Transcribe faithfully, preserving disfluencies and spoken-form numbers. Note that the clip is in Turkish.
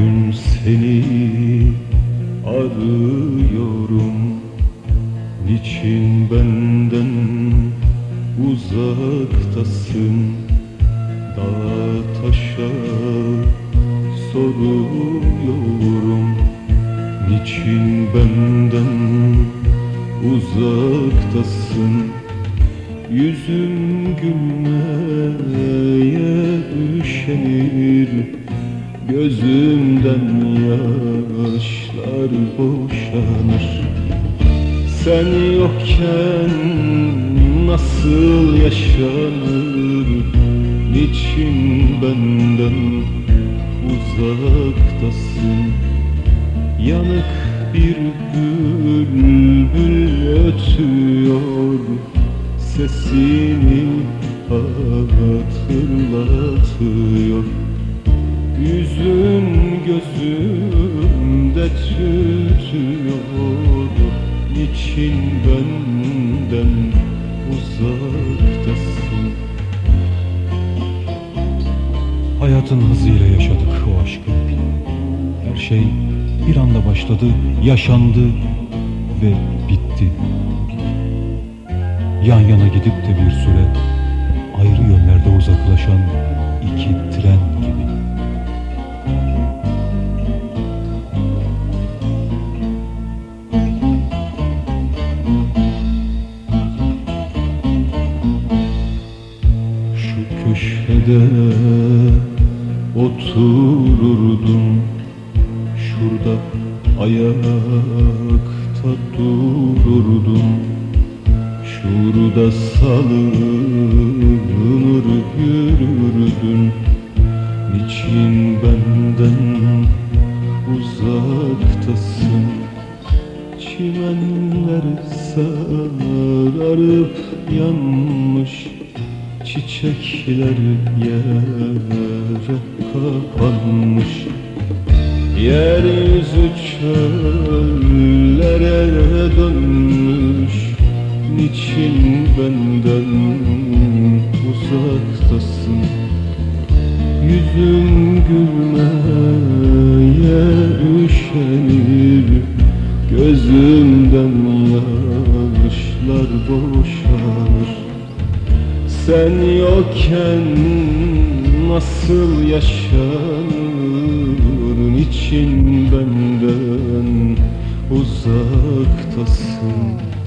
gün seni arıyorum. Niçin benden uzaktasın? Dağa taşa soruyorum. Niçin benden uzaktasın? Yüzüm gülmeye üşenir, gözümden yaşlar boşanır. Sen yokken nasıl yaşanır? Niçin benden uzaktasın? Yanık bir bülbül ötüyor, sesini hatırlatıyor. Yüzün gözümde tütüyor. Niçin benden uzaktasın? Hayatın hızıyla yaşadık o aşkı. Her şey bir anda başladı, yaşandı ve bitti. Yan yana gidip de bir süre ayrı yönlerde uzaklaşan iki tren gibi. Şu köşede otururdum, şurada ayakta dururdum. Şurada salınır yürürdün. Niçin benden uzaktasın? Çimenler sararıp yanmış, çiçekler yere kapanmış. Yeryüzü çöllere dönmüş. Niçin benden uzaktasın? Yüzüm gülmeye üşenir, gözümden yaşlar boşanır. Sen yokken nasıl yaşanır? Niçin benden uzaktasın?